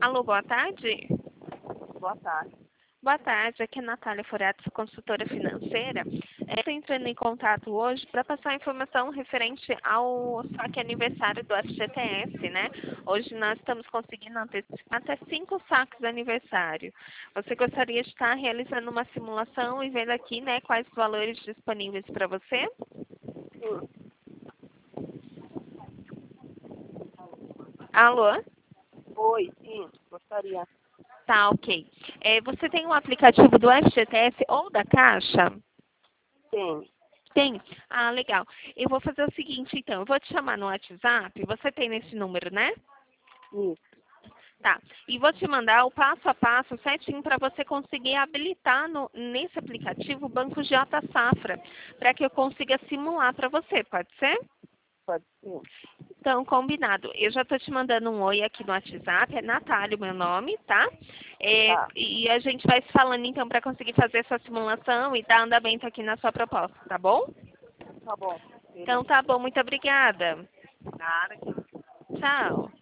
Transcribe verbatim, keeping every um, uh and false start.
Alô, boa tarde. Boa tarde. Boa tarde, aqui é a Natália Forato, sou consultora financeira. Estou entrando em contato hoje para passar informação referente ao saque aniversário do F G T S, né? Hoje nós estamos conseguindo antecipar até cinco saques de aniversário. Você gostaria de estar realizando uma simulação e vendo aqui, né, quais os valores disponíveis para você? Sim. Alô? Oi, sim, gostaria. Tá, ok. É, você tem um aplicativo do F G T S ou da Caixa? Tem. Tem? Ah, legal. Eu vou fazer o seguinte, então. Eu vou te chamar no WhatsApp. Você tem nesse número, né? Isso. Tá. E vou te mandar o passo a passo certinho para você conseguir habilitar no, nesse aplicativo o Banco J Safra, para que eu consiga simular para você. Pode ser? Pode ser. Então, combinado. Eu já estou te mandando um oi aqui no WhatsApp. É Natália o meu nome, tá? É, Tá. e a gente vai se falando, então, para conseguir fazer essa simulação e dar andamento aqui na sua proposta, tá bom? Tá bom. Então, Beleza. tá bom. Muito obrigada. Nada. Tchau.